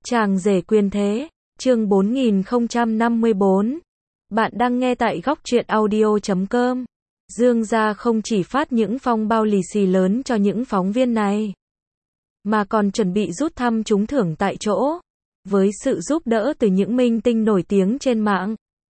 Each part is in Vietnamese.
Chàng rể quyền thế, chương 4054. Bạn đang nghe tại góc truyện audio.com. Dương gia không chỉ phát những phong bao lì xì lớn cho những phóng viên này, mà còn chuẩn bị rút thăm trúng thưởng tại chỗ, với sự giúp đỡ từ những minh tinh nổi tiếng trên mạng.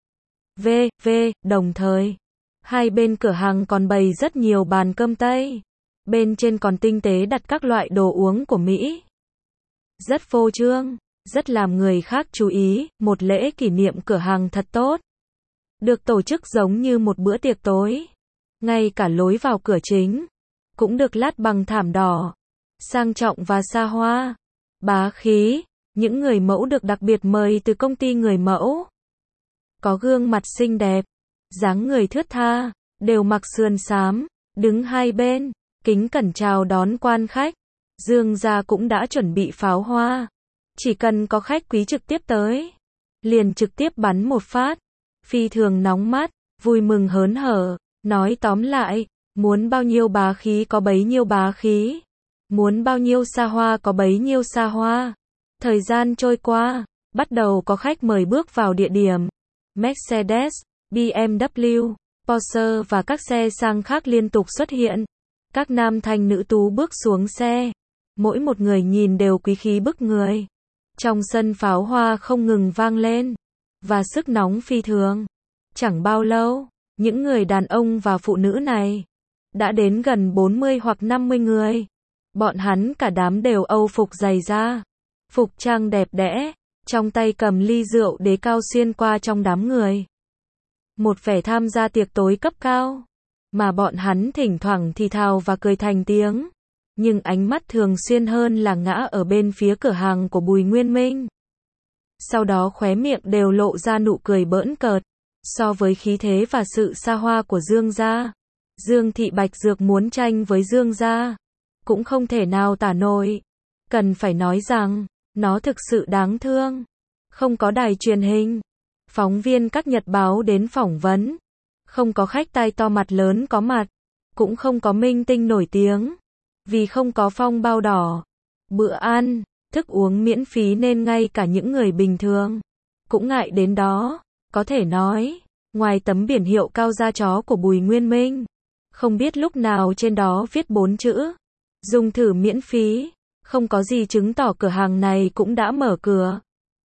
Đồng thời, hai bên cửa hàng còn bày rất nhiều bàn cơm Tây. Bên trên còn tinh tế đặt các loại đồ uống của Mỹ. Rất phô trương, rất làm người khác chú ý, một lễ kỷ niệm cửa hàng thật tốt. Được tổ chức giống như một bữa tiệc tối. Ngay cả lối vào cửa chính cũng được lát bằng thảm đỏ, sang trọng và xa hoa, bá khí. Những người mẫu được đặc biệt mời từ công ty người mẫu. Có gương mặt xinh đẹp, dáng người thướt tha, đều mặc sườn xám, đứng hai bên, kính cẩn chào đón quan khách. Dương gia cũng đã chuẩn bị pháo hoa. Chỉ cần có khách quý trực tiếp tới, liền trực tiếp bắn một phát. Phi thường nóng mắt, vui mừng hớn hở. Nói tóm lại, muốn bao nhiêu bá khí có bấy nhiêu bá khí. Muốn bao nhiêu xa hoa có bấy nhiêu xa hoa. Thời gian trôi qua, bắt đầu có khách mời bước vào địa điểm. Mercedes, BMW, Porsche và các xe sang khác liên tục xuất hiện. Các nam thanh nữ tú bước xuống xe. Mỗi một người nhìn đều quý khí bức người. Trong sân pháo hoa không ngừng vang lên. Và sức nóng phi thường. Chẳng bao lâu, những người đàn ông và phụ nữ này đã đến gần 40 hoặc 50 người. Bọn hắn cả đám đều âu phục dày da, phục trang đẹp đẽ, trong tay cầm ly rượu đế cao xuyên qua trong đám người. Một vẻ tham gia tiệc tối cấp cao, mà bọn hắn thỉnh thoảng thì thào và cười thành tiếng. Nhưng ánh mắt thường xuyên hơn là ngã ở bên phía cửa hàng của Bùi Nguyên Minh. Sau đó khóe miệng đều lộ ra nụ cười bỡn cợt. So với khí thế và sự xa hoa của Dương gia, Dương thị Bạch Dược muốn tranh với Dương gia cũng không thể nào tả nổi. Cần phải nói rằng, nó thực sự đáng thương. Không có đài truyền hình, phóng viên các nhật báo đến phỏng vấn, không có khách tai to mặt lớn có mặt, cũng không có minh tinh nổi tiếng, vì không có phong bao đỏ, bữa ăn, thức uống miễn phí nên ngay cả những người bình thường cũng ngại đến đó. Có thể nói, ngoài tấm biển hiệu cao da chó của Bùi Nguyên Minh, không biết lúc nào trên đó viết 4 chữ dùng thử miễn phí, không có gì chứng tỏ cửa hàng này cũng đã mở cửa.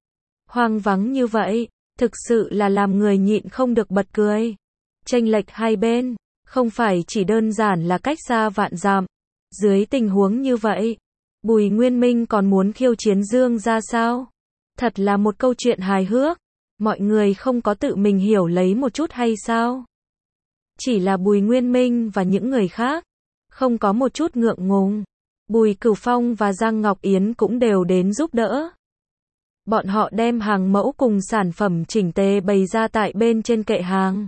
Hoang vắng như vậy, thực sự là làm người nhịn không được bật cười. Chênh lệch hai bên, không phải chỉ đơn giản là cách xa vạn dặm. Dưới tình huống như vậy, Bùi Nguyên Minh còn muốn khiêu chiến Dương gia sao? Thật là một câu chuyện hài hước. Mọi người không có tự mình hiểu lấy một chút hay sao? Chỉ là Bùi Nguyên Minh và những người khác không có một chút ngượng ngùng. Bùi Cửu Phong và Giang Ngọc Yến cũng đều đến giúp đỡ. Bọn họ đem hàng mẫu cùng sản phẩm chỉnh tề bày ra tại bên trên kệ hàng.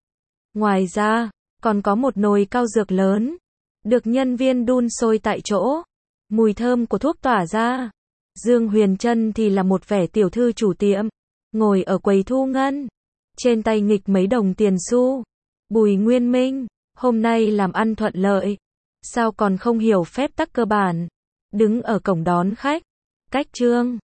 Ngoài ra, còn có một nồi cao dược lớn, được nhân viên đun sôi tại chỗ. Mùi thơm của thuốc tỏa ra. Dương Huyền Trân thì là một vẻ tiểu thư chủ tiệm, ngồi ở quầy thu ngân, trên tay nghịch mấy đồng tiền xu. Bùi Nguyên Minh, hôm nay làm ăn thuận lợi, sao còn không hiểu phép tắc cơ bản, đứng ở cổng đón khách. Cách trương,